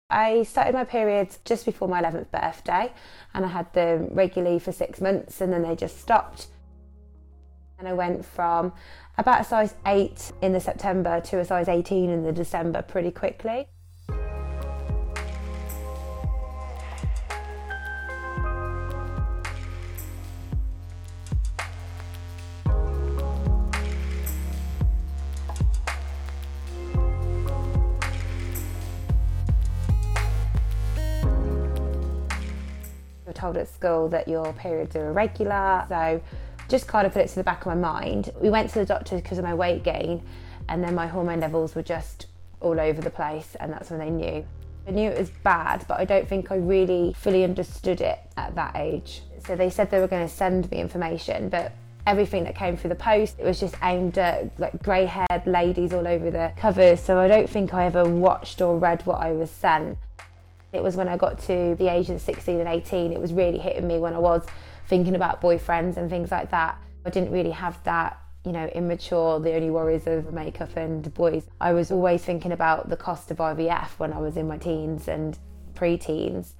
I started my periods just before my 11th birthday and I had them regularly for 6 months and then they just stopped. And I went from about a size 8 in the September to a size 18 in the December pretty quickly. We were told at school that your periods are irregular, so just kind of put it to the back of my mind. We went to the doctor because of my weight gain, and then my hormone levels were just all over the place, and that's when they knew. I knew it was bad, but I don't think I really fully understood it at that age. So they said they were going to send me information, but everything that came through the post, it was just aimed at like grey-haired ladies all over the covers, so I don't think I ever watched or read what I was sent. It was when I got to the age of 16 and 18, it was really hitting me when I was thinking about boyfriends and things like that. I didn't really have that, immature, the only worries of makeup and boys. I was always thinking about the cost of IVF when I was in my teens and pre-teens.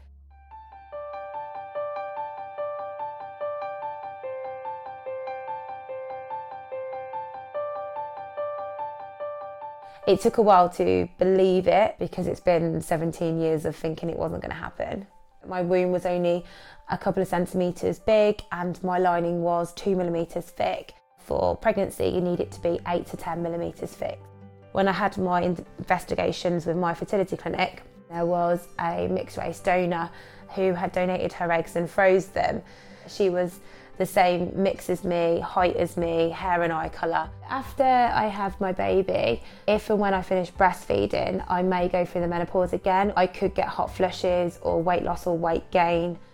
It took a while to believe it because it's been 17 years of thinking it wasn't going to happen. My womb was only a couple of centimetres big and my lining was 2 millimetres thick. For pregnancy, you need it to be 8 to 10 millimetres thick. When I had my investigations with my fertility clinic, there was a mixed race donor who had donated her eggs and froze them. She was the same mix as me, height as me, hair and eye colour. After I have my baby, if and when I finish breastfeeding, I may go through the menopause again. I could get hot flushes or weight loss or weight gain.